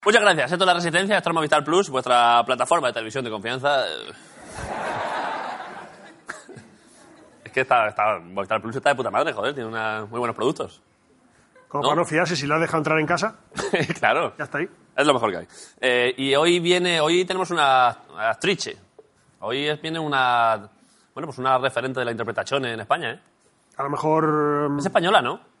Muchas gracias. Esto es La Resistencia, esto es Movistar Plus, vuestra plataforma de televisión de confianza. Es que Movistar Plus está de puta madre, joder, tiene muy buenos productos. Como para no fiarse, si lo has dejado entrar en casa. Claro. Ya está ahí. Es lo mejor que hay. Y hoy tenemos una actrice. Hoy viene una referente de la interpretación en España, ¿eh? A lo mejor... Es española, ¿no?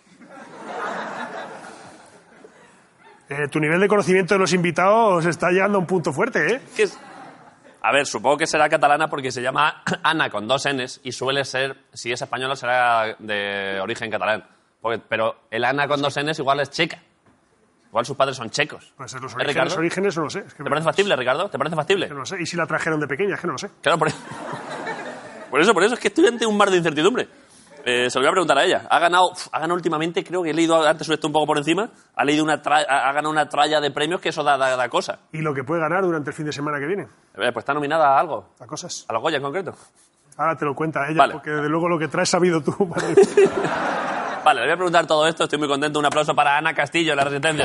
Tu nivel de conocimiento de los invitados está llegando a un punto fuerte, ¿eh? A ver, supongo que será catalana porque se llama Ana con 2 Ns y suele ser, si es española, será de origen catalán. Pero el Ana con 2 Ns igual es checa. Igual sus padres son checos. Pues los orígenes no lo sé. ¿Te parece factible, Ricardo? ¿Te parece factible? Que no lo sé. ¿Y si la trajeron de pequeña? Es que no lo sé. Claro, por eso es que estoy ante un mar de incertidumbre. Se lo voy a preguntar a ella. Ha ganado últimamente, creo que he leído antes esto un poco por encima, ha ganado una tralla de premios que eso da cosa. ¿Y lo que puede ganar durante el fin de semana que viene? Pues está nominada a algo. ¿A cosas? A los Goya en concreto. Ahora te lo cuenta ella, vale. Porque desde luego lo que traes sabido tú. Vale, le voy a preguntar todo esto, estoy muy contento. Un aplauso para Ana Castillo, La Resistencia.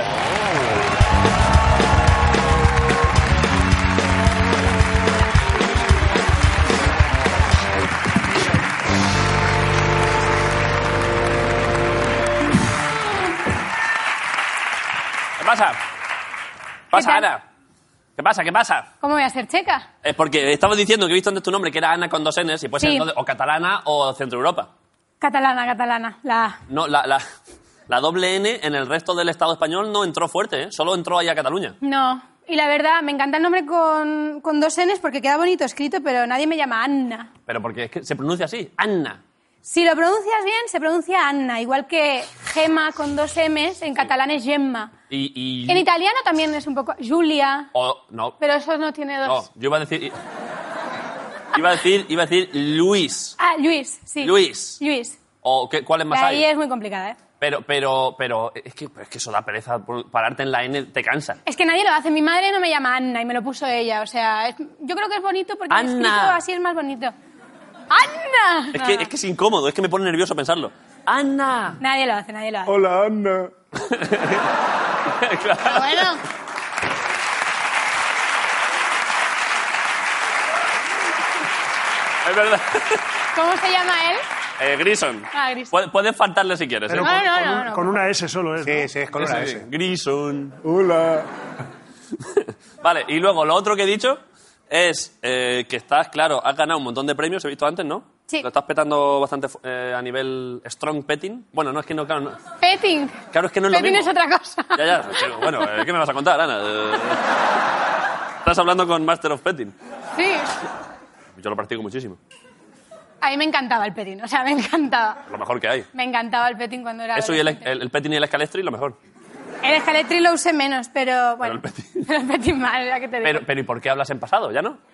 ¿Qué pasa? ¿Pasa, Ana? ¿Qué pasa? ¿Cómo voy a ser checa? Porque estabas diciendo que he visto antes tu nombre, que era Ana con 2 Ns, y puede ser entonces o catalana o Centro Europa. Catalana, la A. No, la doble N en el resto del Estado español no entró fuerte, ¿eh? Solo entró ahí a Cataluña. No, y la verdad, me encanta el nombre con 2 Ns porque queda bonito escrito, pero nadie me llama Anna. Pero porque es que se pronuncia así, Anna. Si lo pronuncias bien, se pronuncia Anna, igual que Gemma con 2 Ms, en catalán es Gemma. En italiano también es un poco Giulia. No. Pero eso no tiene 2. No, yo iba a decir... Iba a decir Luis. Ah, Luis, sí. Luis. ¿Cuál es más ahí hay? es muy complicada, ¿eh? Pero es que eso da pereza. Pararte en la N te cansa. Es que nadie lo hace. Mi madre no me llama Anna y me lo puso ella. O sea, yo creo que es bonito porque Anna. escrito así es más bonito. ¡Anna! Es que es incómodo, es que me pone nervioso pensarlo. ¡Anna! Nadie lo hace. Hola, Anna. Claro. Pero bueno. Es verdad. ¿Cómo se llama él? Grison. Grison. Puedes faltarle si quieres. Pero No. Con una S solo es, ¿no? Sí, es con una S. Grison. Hola. Vale, y luego lo otro que he dicho es que has ganado un montón de premios, he visto antes, ¿no? Sí. Lo estás petando bastante a nivel strong petting. Bueno, no es que no, claro. No. Petting. Claro, es que no es lo Petting mismo. es otra cosa. Ya. Pero, bueno, ¿qué me vas a contar, Ana? Estás hablando con Master of Petting. Sí. Yo lo practico muchísimo. A mí me encantaba el petting, o sea, me encantaba. Lo mejor que hay. Me encantaba el petting cuando era Eso y adolescente. el petting y el escalestri, lo mejor. El escaletri lo usé menos, pero bueno. Pero el petting mal, ya que te digo. Pero ¿y por qué hablas en pasado? ¿Ya no?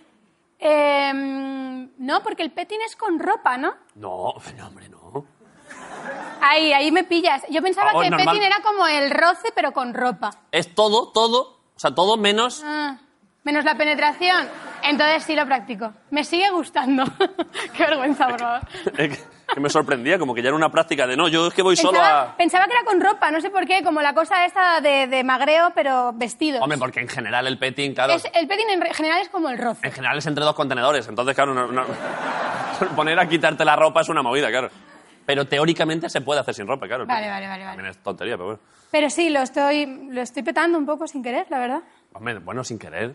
No, porque el petting es con ropa, ¿no? No, hombre, no. Ahí me pillas. Yo pensaba que el normal. petting era como el roce, pero con ropa. Es todo, o sea, todo menos... Menos la penetración. Entonces sí lo practico. Me sigue gustando. Qué vergüenza, por favor. Que me sorprendía, como que ya era una práctica de no, yo es que voy solo a... Pensaba que era con ropa, no sé por qué, como la cosa esta de magreo, pero vestidos. Hombre, porque en general el petting, claro... El petting en general es como el roce. En general es entre 2 contenedores, entonces, claro, no... Poner a quitarte la ropa es una movida, claro. Pero teóricamente se puede hacer sin ropa, claro. Vale. También es tontería, pero bueno. Pero sí, lo estoy petando un poco sin querer, la verdad. Hombre, bueno, sin querer.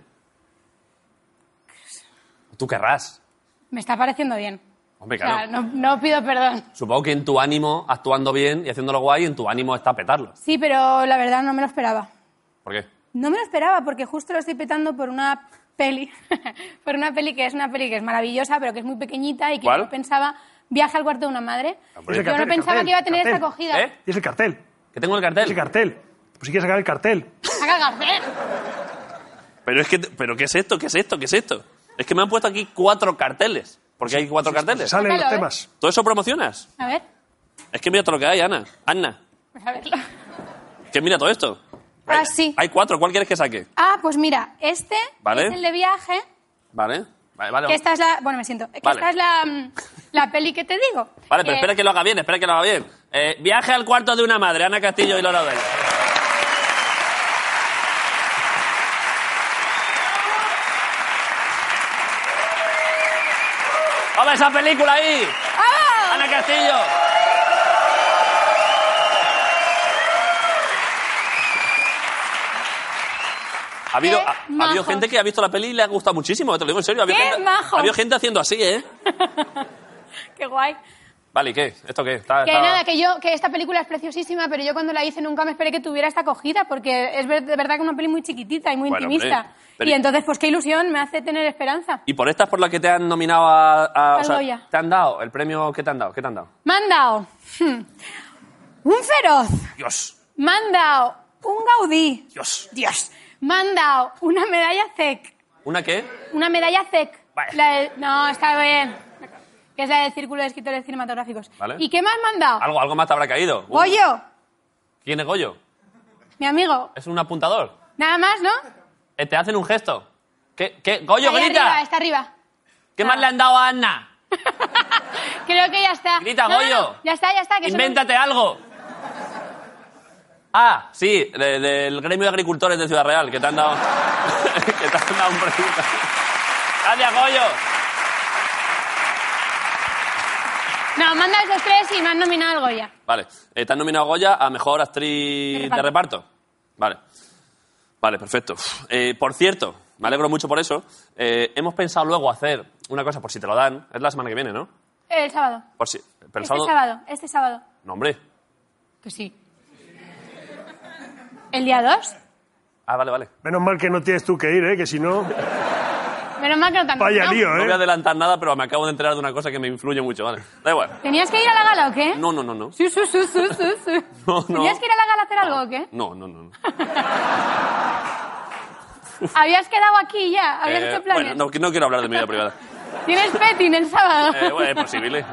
Tú querrás. Me está pareciendo bien. Hombre, claro. O sea, no pido perdón. Supongo que en tu ánimo, actuando bien y haciéndolo guay, en tu ánimo está petarlo. Sí, pero la verdad no me lo esperaba. ¿Por qué? No me lo esperaba porque justo lo estoy petando por una peli. Por una peli que es maravillosa, pero que es muy pequeñita y que ¿Cuál? yo pensaba Viaje al cuarto de una madre. Ese Yo no pensaba que iba a tener esta acogida. ¿Eh? ¿Y es el cartel? ¿Que tengo el cartel? Ese cartel. Pues si quieres sacar el cartel. ¡Saca el cartel! ¿Pero qué es esto? Es que me han puesto aquí 4 carteles. ¿Por qué hay 4 carteles? Salen los Sácalo, temas. ¿Todo eso promocionas? A ver, Es que mira todo lo que hay, Ana. pues a verlo. Es que mira todo esto. Ah, sí. Hay 4, ¿cuál quieres que saque? Ah, pues mira, este Vale. es el de viaje. Vale. Que esta es la... Bueno, me siento. Que Vale. esta es la peli que te digo. Vale, pero espera que lo haga bien, Viaje al cuarto de una madre, Ana Castillo y Lola Bella. ¡Vamos, esa película ahí! ¡Vamos! ¡Ana Castillo! Ha habido gente que ha visto la peli y le ha gustado muchísimo, te lo digo en serio. Ha habido gente haciendo así, ¿eh? ¡Qué guay! Vale, ¿y qué? ¿Esto qué? Nada, que esta película es preciosísima, pero yo cuando la hice nunca me esperé que tuviera esta acogida, porque es de verdad que es una peli muy chiquitita y muy intimista. Hombre, pero... Y entonces, pues qué ilusión, me hace tener esperanza. ¿Y por estas por las que te han nominado a o sea, te han dado el premio? ¿Qué te han dado? Me han dado un Feroz. Dios. Me han dado un Gaudí. Dios. Me han dado una medalla CEC. ¿Una qué? Una medalla CEC. Vaya. No, está bien. Que es la del Círculo de Escritores Cinematográficos. ¿Vale? ¿Y qué más me han dado? Algo más te habrá caído. Goyo. ¿Quién es Goyo? Mi amigo. ¿Es un apuntador? Nada más, ¿no? Te hacen un gesto. ¿Qué? ¡Goyo, ahí grita! Arriba, está arriba. ¿Qué más le han dado a Anna? Creo que ya está. Grita, Goyo. No, ya está. Que invéntate algo. Ah, sí, del gremio de agricultores de Ciudad Real, que te han dado, que te han dado un premio. Gracias, Goyo. No, manda esos tres y me han nominado al Goya. Vale, te han nominado a Goya a Mejor Actriz de Reparto. Vale, perfecto. Por cierto, me alegro mucho por eso. Hemos pensado luego hacer una cosa, por si te lo dan. Es la semana que viene, ¿no? El sábado. Por si, pero Este sábado. No, hombre. Que sí. ¿El día 2? Ah, vale. Menos mal que no tienes tú que ir, que si no... Menos mal que no te han Vaya nominado. lío, No voy a adelantar nada, pero me acabo de enterar de una cosa que me influye mucho, ¿vale? Da igual. ¿Tenías que ir a la gala o qué? No. Sí. No. ¿Tenías que ir a la gala a hacer algo o qué? No. ¿Habías quedado aquí ya? ¿Habías hecho planes? Bueno, no quiero hablar de mi vida privada. ¿Tienes petting el sábado? Bueno, es posible.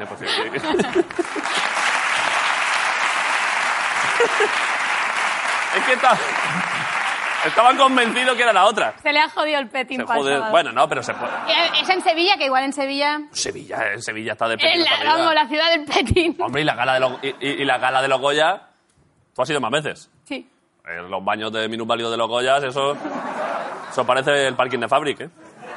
Es que estaban convencidos que era la otra. Se le ha jodido el petting para el sábado. Bueno, no, pero se puede. Es en Sevilla, que igual en Sevilla... En Sevilla está de petting. Vamos, la ciudad del petting. Hombre, y la gala de los Goya, tú has ido más veces. Sí. Los baños de minusválidos de los Goyas, eso parece el parking de Fabric, ¿eh?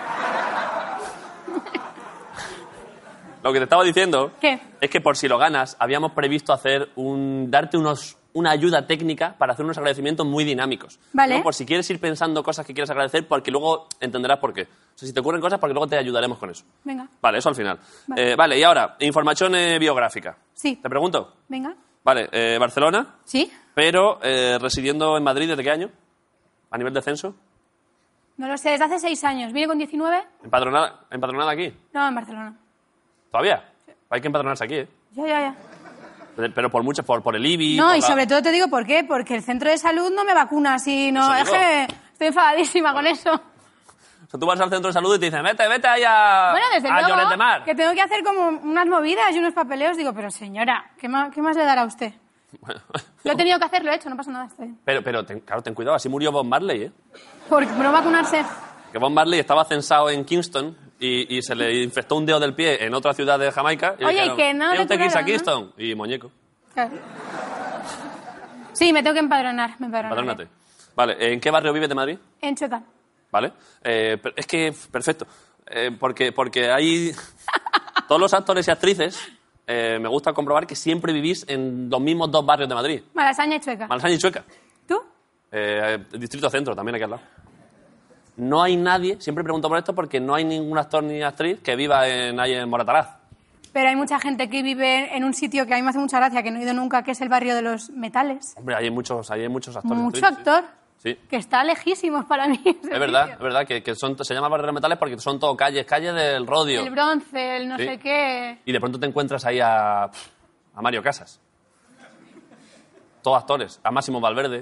Lo que te estaba diciendo ¿Qué? es que por si lo ganas, habíamos previsto darte una ayuda técnica para hacer unos agradecimientos muy dinámicos. Vale. ¿No? Por si quieres ir pensando cosas que quieres agradecer, porque luego entenderás por qué. O sea, si te ocurren cosas, porque luego te ayudaremos con eso. Venga. Vale, eso al final. Vale, y ahora, información biográfica. Sí. ¿Te pregunto? Venga. Vale, Barcelona. ¿Sí? Pero residiendo en Madrid, ¿desde qué año? ¿A nivel de censo? No lo sé, desde hace 6 años. ¿Vine con 19? ¿Empadronada aquí? No, en Barcelona. ¿Todavía? Sí. Hay que empadronarse aquí, ¿eh? Ya. Pero por mucho, por el IBI... No, y sobre todo te digo por qué. Porque el centro de salud no me vacuna así. No, es que estoy enfadadísima con eso. O sea, tú vas al centro de salud y te dicen, vete ahí a... Bueno, desde a luego, Lloret de Mar. que tengo que hacer como unas movidas y unos papeleos. Digo, pero señora, ¿qué más le dará a usted? Lo he tenido que hacer, lo he hecho, no pasa nada. Está bien. Pero claro, ten cuidado, así murió Bob Marley, ¿eh? Por no vacunarse. Que Bob Marley estaba censado en Kingston y se le infectó un dedo del pie en otra ciudad de Jamaica. Y oye, dijeron, que no ¿usted te quiere ir a curaron, Kingston? ¿No? Y muñeco. Claro. Sí, me tengo que empadronar. Empadrónate. Vale, ¿en qué barrio vives de Madrid? En Chueca. Vale. Es que, perfecto. Porque hay... Todos los actores y actrices, me gusta comprobar que siempre vivís en los mismos 2 barrios de Madrid. Malasaña y Chueca. Malasaña y Chueca. ¿Tú? Distrito Centro, también aquí al lado. No hay nadie, siempre pregunto por esto, porque no hay ningún actor ni actriz que viva ahí en Moratalaz. Pero hay mucha gente que vive en un sitio que a mí me hace mucha gracia, que no he ido nunca, que es el barrio de los metales. Hombre, hay muchos actores. Mucho actor. Sí. Que está lejísimos para mí. Es verdad, que se llama barrio de los metales porque son todo calles del rodio. El bronce, el no sé qué. Y de pronto te encuentras ahí a Mario Casas. Todos actores. A Máximo Valverde.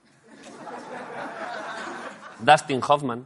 Dustin Hoffman.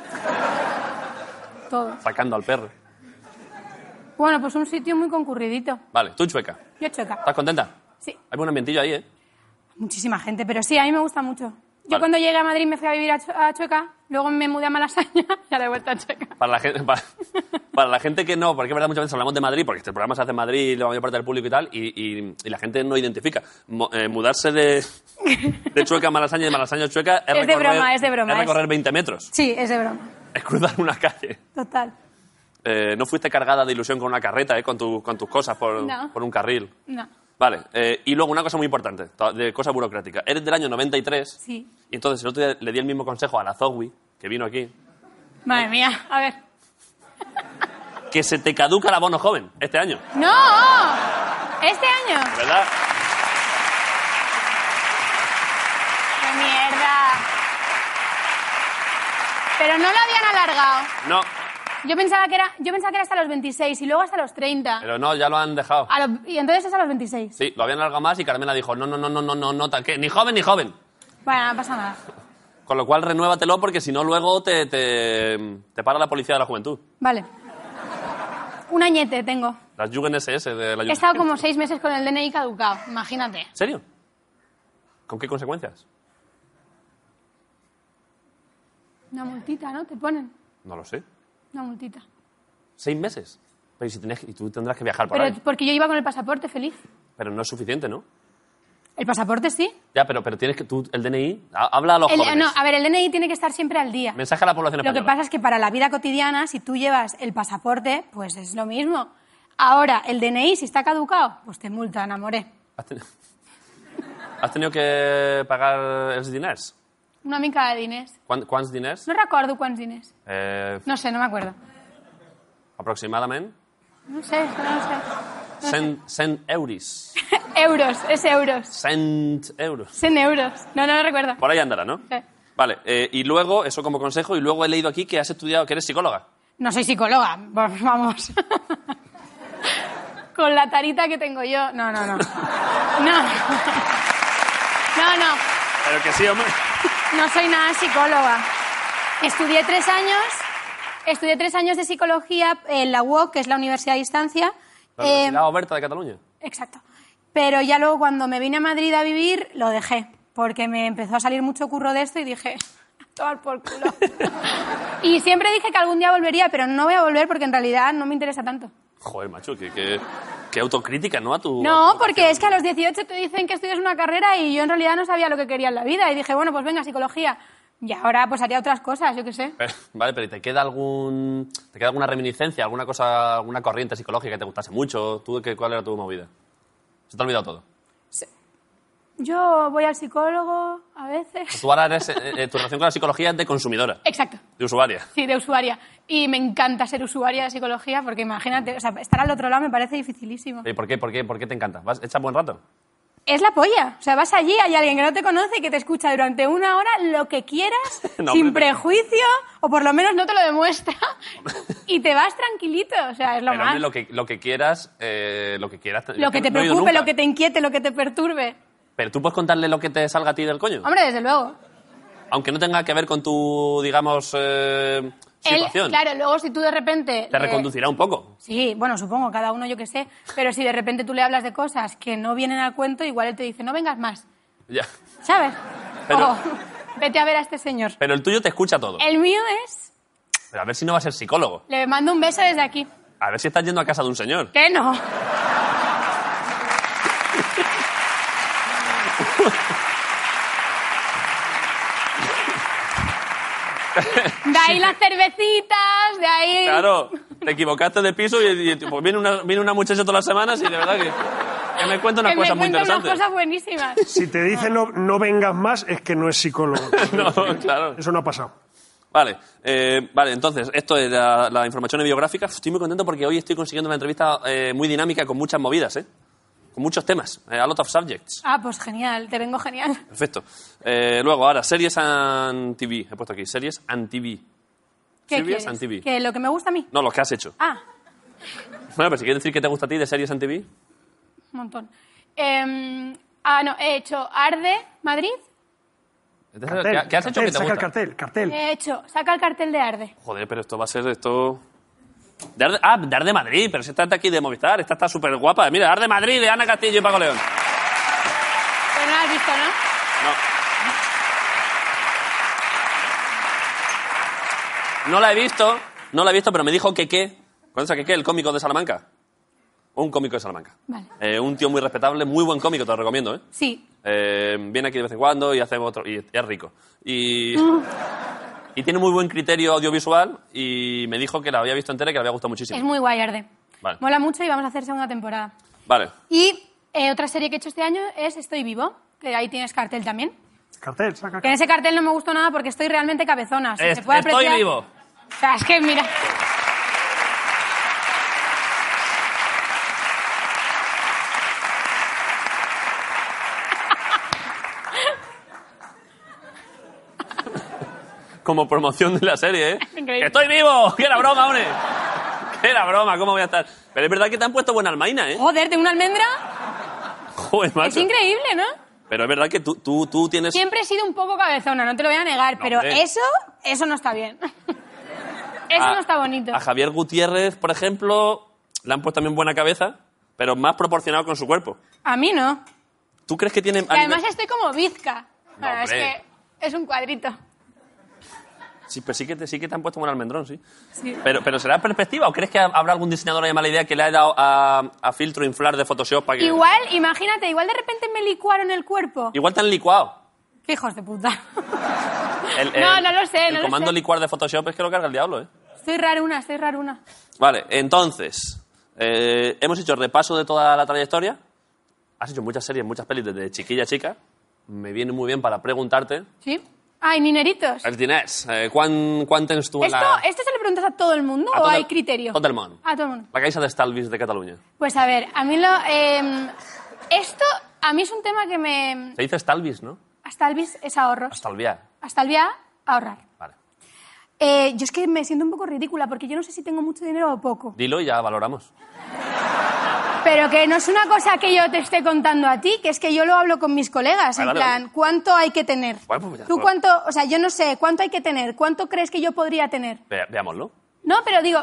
Todo. Sacando al perro. Bueno, pues un sitio muy concurridito. Vale, tú Chueca. Yo Chueca. ¿Estás contenta? Sí. Hay buen ambientillo ahí, ¿eh? Muchísima gente, pero sí, a mí me gusta mucho. Yo Vale. cuando llegué a Madrid me fui a vivir a Chueca, luego me mudé a Malasaña y ahora he vuelto a Chueca. Para la gente que no, porque es verdad, muchas veces hablamos de Madrid, porque este programa se hace en Madrid, la mayor parte del público y tal, y la gente no identifica. Mudarse de Chueca a Malasaña y de Malasaña a Chueca es de broma. Es recorrer 20 metros. Sí, es de broma. Es cruzar una calle. Total. No fuiste cargada de ilusión con una carreta, con tus cosas por un carril. No. Vale, y luego una cosa muy importante, de cosa burocrática. Eres del año 93. Sí. Y entonces el otro día le di el mismo consejo a la Zoe, que vino aquí. Madre mía, a ver. Que se te caduca el abono joven este año. ¡No! ¿Este año? ¿Verdad? ¡Qué mierda! Pero no lo habían alargado. No, Yo pensaba que era hasta los 26 y luego hasta los 30. pero no, ya lo han dejado. Y entonces es a los 26. Sí, lo habían alargado más y Carmela dijo, no, ¿qué? Ni joven ni joven. Bueno, no pasa nada. Con lo cual, renuévatelo porque si no, luego te para la policía de la juventud. Vale. Un añete tengo. Las Jugend-SS de la He estado como 6 meses con el DNI caducado, imagínate. ¿En serio? ¿Con qué consecuencias? Una multita, ¿no? Te ponen No lo sé. una multita. 6 meses. Pero y tú tendrás que viajar por Pero ahí. porque yo iba con el pasaporte feliz. Pero no es suficiente, ¿no? El pasaporte sí. Ya, pero tienes que... Tú, el DNI... Habla a los jóvenes. No, a ver, el DNI tiene que estar siempre al día. Mensaje a la población Lo que española. pasa es que para la vida cotidiana, si tú llevas el pasaporte, pues es lo mismo. Ahora, el DNI, si está caducado, pues te multan, amore. Has tenido que pagar els diners? Una mica de diners. Quants diners? No recordo quants diners. No sé, no me acuerdo. Aproximadament? No sé, no sé. 100 euros. Euros, es euros. 100 euros. 100 euros. No lo recuerdo. Por ahí andará, ¿no? Sí. Vale, y luego, eso como consejo, y luego he leído aquí que has estudiado, que eres psicóloga. No soy psicóloga, vamos. Con la tarita que tengo yo. No. No. Pero que sí, hombre. No soy nada psicóloga. Estudié 3 años de psicología en la UOC, que es la Universidad a Distancia. La Universidad Oberta de Cataluña. Exacto. Pero ya luego cuando me vine a Madrid a vivir, lo dejé. Porque me empezó a salir mucho curro de esto y dije, a tomar por culo. Y siempre dije que algún día volvería, pero no voy a volver porque en realidad no me interesa tanto. Joder, macho, qué autocrítica, ¿no? No, porque es que a los 18 te dicen que estudias una carrera y yo en realidad no sabía lo que quería en la vida. Y dije, bueno, pues venga, psicología. Y ahora pues haría otras cosas, yo qué sé. Vale, pero ¿te queda alguna reminiscencia, alguna cosa, alguna corriente psicológica que te gustase mucho? ¿Cuál era tu movida? ¿Se te ha olvidado todo? Sí. Yo voy al psicólogo a veces. Tú ahora eres, tu relación con la psicología es de consumidora. Exacto. De usuaria. Sí, de usuaria. Y me encanta ser usuaria de psicología porque imagínate, o sea, estar al otro lado me parece dificilísimo. ¿Y por qué te encanta? ¿Echas buen rato? Es la polla. O sea, vas allí, hay alguien que no te conoce y que te escucha durante 1 hora lo que quieras, No, sin hombre, prejuicio, o por lo menos no te lo demuestra, y te vas tranquilito. O sea, es lo Pero más. hombre, lo que quieras... Lo que te no he ido preocupe, nunca. lo que te inquiete, lo que te perturbe. Pero tú puedes contarle lo que te salga a ti del coño. Hombre, desde luego. Aunque no tenga que ver con tu, digamos, situación. Claro, luego si tú de repente... Te reconducirá un poco. Sí, bueno, supongo, cada uno yo qué sé. Pero si de repente tú le hablas de cosas que no vienen al cuento, igual él te dice, no vengas más. Ya. ¿Sabes? Pero- O, vete a ver a este señor. Pero el tuyo te escucha todo. El mío es... Pero a ver si no va a ser psicólogo. Le mando un beso desde aquí. A ver si estás yendo a casa de un señor. ¿Qué no? De ahí las cervecitas, de ahí... Claro, te equivocaste de piso y pues viene una muchacha todas las semanas y de verdad que me cuenta unas que me cosas muy cuenta unas interesantes. cosas buenísimas. Si te dicen no vengas más, es que no es psicólogo. No, claro. Eso no ha pasado. Vale, entonces, esto es la información biográfica. Estoy muy contento porque hoy estoy consiguiendo una entrevista muy dinámica con muchas movidas, con muchos temas, a lot of subjects. Ah, pues genial, te vengo genial. Perfecto. Luego, ahora, series and TV. He puesto aquí, series and TV. ¿Qué Series quieres? and TV. ¿Que lo que me gusta a mí? No, los que has hecho. Ah, Bueno, pero si quieres decir que te gusta a ti de series and TV. un montón. No, he hecho Arde, Madrid. Entonces, ¿qué has hecho que te saca gusta? el cartel. He hecho, saca el cartel de Arde. Joder, pero esto va a ser esto... De Arde Madrid, pero si estás de aquí de Movistar, esta está súper guapa. Mira, Arde Madrid de Ana Castillo y Paco León. Pero no lo has visto, ¿no? No. No la he visto, pero me dijo que ¿conoces a Keke, el cómico de Salamanca? Un cómico de Salamanca. Vale. Un tío muy respetable, muy buen cómico, te lo recomiendo, ¿eh? Sí. Viene aquí de vez en cuando y hace otro... Y es rico. Y... Y tiene muy buen criterio audiovisual y me dijo que la había visto entera y que le había gustado muchísimo. Es muy guay, Arde. Vale. Mola mucho y vamos a hacer segunda temporada. Vale. Y otra serie que he hecho este año es Estoy Vivo, que ahí tienes cartel también. Cartel, saca. Que en ese cartel no me gustó nada porque estoy realmente cabezona. Si se puede Estoy apreciar- vivo. O sea, es que mira... Como promoción de la serie, ¿eh? Increíble. ¡Estoy vivo! ¡Que era broma, hombre! ¡Que era broma! ¿Cómo voy a estar? Pero es verdad que te han puesto buena almaina, ¿eh? Joder, tengo una almendra. Joder, macho. Es increíble, ¿no? Pero es verdad que tú tienes... Siempre he sido un poco cabezona, no te lo voy a negar, pero hombre. eso no está bien. Eso no está bonito. A Javier Gutiérrez, por ejemplo, le han puesto también buena cabeza, pero más proporcionado con su cuerpo. A mí no. ¿Tú crees que tiene... Y además estoy como bizca. Bueno, es hombre. que es un cuadrito. Sí, pero sí que te han puesto buen almendrón, sí. Sí. Pero ¿será perspectiva o crees que habrá algún diseñador ahí mala idea que le haya dado a filtro inflar de Photoshop para que... Igual, imagínate, igual de repente me licuaron el cuerpo. Igual te han licuado. Qué hijos de puta. No lo sé, El no lo comando sé. licuar de Photoshop es que lo carga el diablo, ¿eh? Estoy raruna. Vale, entonces, hemos hecho repaso de toda la trayectoria. Has hecho muchas series, muchas pelis desde chiquilla a chica. Me viene muy bien para preguntarte. ¿Sí? Ay, nineritos. Els diners, quan tens tu en ¿Esto se le preguntas a todo el mundo A o tot hay el- criterio? tot el món. A todo el mundo. la Caixa d'Estalvis de Catalunya? Pues a ver, a mí esto a mí es un tema que me... Se dice estalvis, ¿no? Estalvis es ahorros. Estalviar. Estalviar, ahorrar. Vale. Yo es que me siento un poco ridícula porque yo no sé si tengo mucho dinero o poco. Dilo y ya valoramos. Pero que no es una cosa que yo te esté contando a ti, que es que yo lo hablo con mis colegas, Vale, en vale, plan, ¿cuánto hay que tener? Bueno, pues ya ¿Tú está. cuánto, o sea, yo no sé, ¿cuánto hay que tener? ¿Cuánto crees que yo podría tener? Veámoslo. No, pero digo,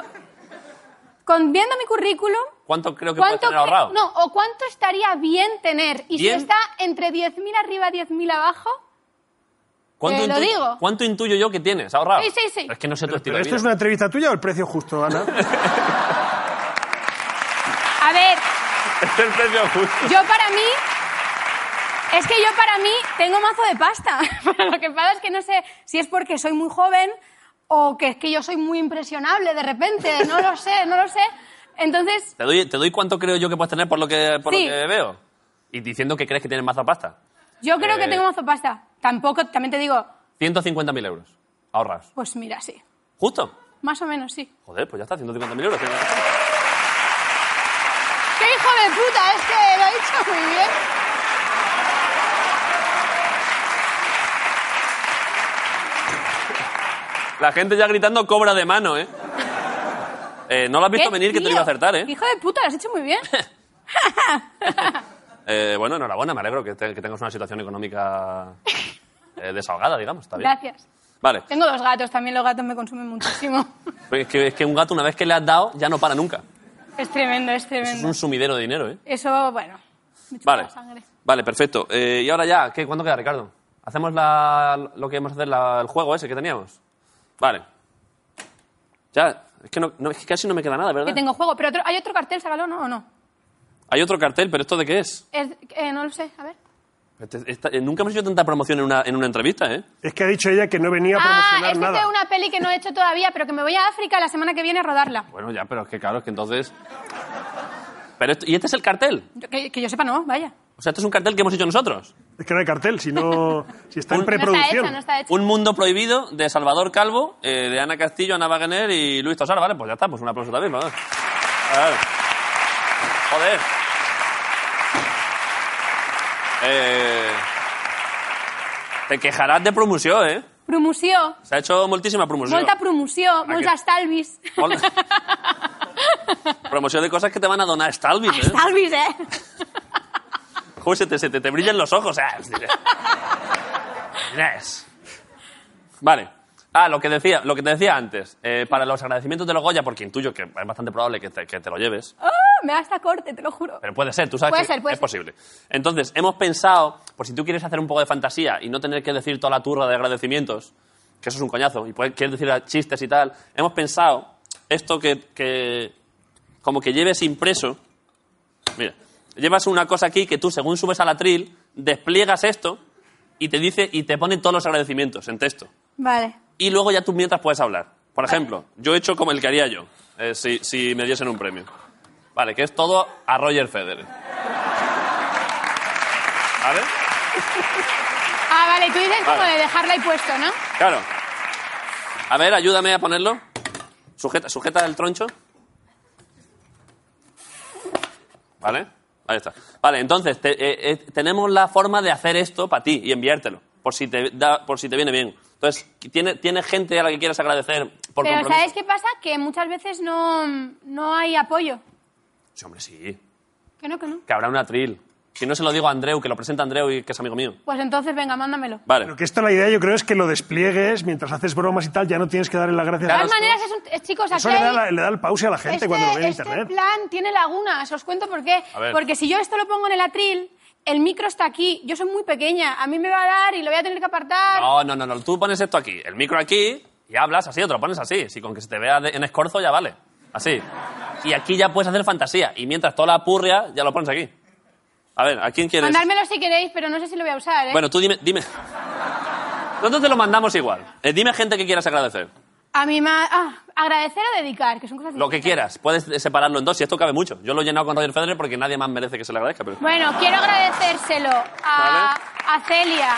viendo mi currículum, ¿Cuánto creo que puedes tener cre- ahorrado? No, o cuánto estaría bien tener. Y Bien. si está entre 10.000 arriba, 10.000 abajo, ¿Cuánto te lo digo. ¿Cuánto intuyo yo que tienes ahorrado? Sí. Es que no sé tu Pero estilo de ¿esto vida. es una entrevista tuya o el precio justo, Ana? a ver, Es el precio justo. yo para mí tengo mazo de pasta. Pero lo que pasa es que no sé si es porque soy muy joven o que es que yo soy muy impresionable de repente. No lo sé. Entonces, Te doy cuánto creo yo que puedes tener por lo que Sí. veo. Y diciendo que crees que tienes mazo pasta. yo creo que Eh. tengo mazo de pasta. Tampoco, también te digo, 150.000 euros. Ahorras. pues mira, sí. ¿Justo? Más o menos, sí. Joder, pues ya está, 150.000 euros. ¡Qué hijo de puta! Es que lo ha dicho muy bien. La gente ya gritando cobra de mano, ¿eh? No lo has visto ¿Qué, venir que te lo tío? iba a acertar, ¿eh? Hijo de puta, lo has hecho muy bien. Bueno, enhorabuena, me alegro que tengas una situación económica desahogada, digamos, está bien. Gracias. Vale, Tengo 2 gatos, también los gatos me consumen muchísimo. es que un gato una vez que le has dado ya no para nunca. Es tremendo, es Eso es tremendo. un sumidero de dinero, ¿eh? Eso, bueno, me chupa Vale, la sangre. vale, perfecto. Y ahora ya, ¿cuánto queda, Ricardo? ¿Hacemos lo que íbamos a hacer, el juego ese que teníamos? Vale. Ya, es que casi no me queda nada, ¿verdad? Que tengo juego, pero ¿hay otro cartel, sácalo, no o no? Hay otro cartel, pero ¿esto de qué es? No lo sé, a ver. Nunca hemos hecho tanta promoción en una entrevista, ¿eh? Es que ha dicho ella que no venía a promocionar es que nada. tengo una peli que no he hecho todavía, pero que me voy a África la semana que viene a rodarla. Bueno, ya, pero es que claro, es que entonces... ¿Y este es el cartel? Que yo sepa, no, vaya. O sea, ¿esto es un cartel que hemos hecho nosotros? Es que no hay cartel, si está en Un- preproducción. No está hecho. Un mundo prohibido de Salvador Calvo, de Ana Castillo, Ana Wagener y Luis Tosar. Vale, pues ya está, pues un aplauso también, ¿no? Vale. Joder. Te quejarás de promoció, ¿eh? Promoció, Se ha hecho moltíssima promoció. molta promoció, molts que- estalvis. Mol- Promoció de cosas que te van a donar estalvis, ¿eh? Estalvis, Joder, se te brillan los ojos, ¿eh? Yes. Vale. Lo que te decía antes. Para los agradecimientos de los Goya, porque intuyo que es bastante probable que te lo lleves. Me da esta corte, te lo juro. Pero puede ser, tú sabes Puede que ser, puede es ser. posible. Entonces, hemos pensado, por si tú quieres hacer un poco de fantasía y no tener que decir toda la turra de agradecimientos, que eso es un coñazo, y quieres decir chistes y tal, hemos pensado esto que como que lleves impreso. Mira, llevas una cosa aquí que tú, según subes al atril, despliegas esto y te dice y te pone todos los agradecimientos en texto. Vale. y luego ya tú mientras puedes hablar. Por ejemplo, yo he hecho como el que haría yo, si me diesen un premio. Vale, que es todo a Roger Federer. ¿Vale? Ah, vale, tú dices como de dejarla ahí puesto, ¿no? Claro. A ver, ayúdame a ponerlo. Sujeta el troncho. ¿Vale? Ahí está. Vale, entonces, tenemos la forma de hacer esto para ti y enviártelo, por si te viene bien. Entonces, ¿tiene gente a la que quieras agradecer por Pero compromiso? ¿sabes qué pasa? Que muchas veces no hay apoyo. Sí, hombre, sí. Que no. Que habrá un atril. Si no se lo digo a Andreu, que lo presenta Andreu y que es amigo mío. Pues entonces, venga, mándamelo. Vale. Pero que esta la idea yo creo es que lo despliegues mientras haces bromas y tal, ya no tienes que darle las gracias De a todas maneras, chicos, Eso aquí le da el pause a la gente cuando lo ve en internet. Este plan tiene lagunas, os cuento por qué. A ver. Porque si yo esto lo pongo en el atril, el micro está aquí, yo soy muy pequeña, a mí me va a dar y lo voy a tener que apartar. No. Tú pones esto aquí, el micro aquí, y hablas así, o te lo pones así. Si con que se te vea en escorzo ya vale. Así. Y aquí ya puedes hacer fantasía. Y mientras toda la purria, ya lo pones aquí. A ver, ¿a quién quieres? Mandármelo si queréis, pero no sé si lo voy a usar, ¿eh? Bueno, tú dime. Nosotros te lo mandamos igual. Dime gente que quieras agradecer. A mi agradecer o dedicar, que son cosas Lo que distintas. quieras. Puedes separarlo en dos, y esto cabe mucho. Yo lo he llenado con Roger Federer porque nadie más merece que se le agradezca. Pero... Bueno, quiero agradecérselo a Celia.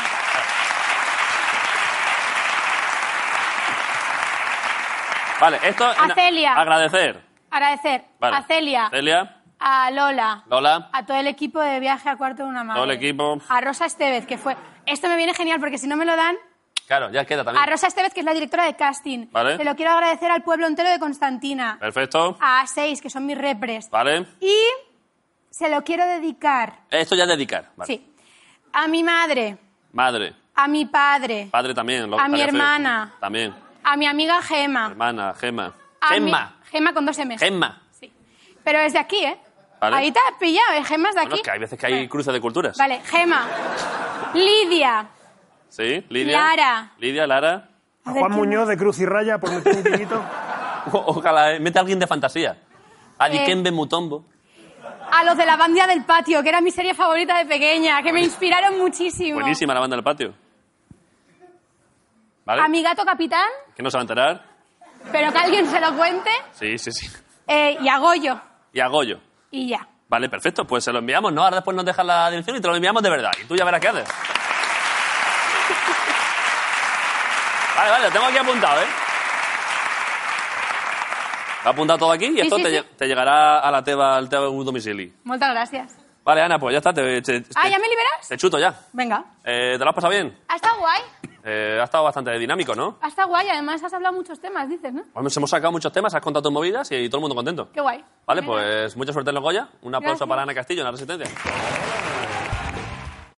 Vale, esto... A Celia. Agradecer. Agradecer Vale. a Celia. Celia. A Lola. Lola. A todo el equipo de Viaje a Cuarto de una Madre. Todo el equipo. A Rosa Estevez, que fue... Esto me viene genial porque si no me lo dan... Claro, ya queda también. A Rosa Estevez, que es la directora de casting. Vale. Se lo quiero agradecer al pueblo entero de Constantina. Perfecto. A A6, que son mis repres. Vale. Y se lo quiero dedicar... Esto ya es dedicar. Vale. Sí. A mi madre. Madre. A mi padre. Padre también. A mi estaría feo. hermana. También. A mi amiga Gema. Hermana, Gema. A Gemma. Gema con 2 M's. Gemma. Sí. Pero es de aquí, ¿eh? Vale. Ahí te has pillado, Gema es de Bueno, aquí. es que hay veces que hay cruces de culturas. Vale, Gema. Lidia. Sí, Lidia. Lara. Lidia, Lara. A ver, Juan ¿quién Muñoz de Cruz y Raya por meter un piquito. Ojalá, mete a alguien de fantasía. A Dikembe Mutombo. A los de la banda del patio, que era mi serie favorita de pequeña, que me inspiraron muchísimo. Buenísima la banda del patio. ¿Vale? A mi gato capitán, ¿Que no se va a enterar? pero que alguien se lo cuente. Sí. Y a Goyo. Y a Goyo. Y ya. Vale, perfecto. Pues se lo enviamos, ¿no? Ahora después nos dejas la dirección y te lo enviamos de verdad. Y tú ya verás qué haces. Vale, lo tengo aquí apuntado, ¿eh? Lo he apuntado todo aquí y esto sí. te llegará a al teu domicili. Muchas gracias. Vale, Ana, pues ya está. ¿Ya me liberas? Te chuto ya. Venga. ¿Te lo has pasado bien? Ha estado guay. Ha estado bastante dinámico, ¿no? Ha estado guay. Además, has hablado muchos temas, dices, ¿no? Pues hemos sacado muchos temas, has contado tus movidas y todo el mundo contento. Qué guay. Vale, Venga. pues mucha suerte en los Goya. Un aplauso Gracias. para Ana Castillo en la Resistencia.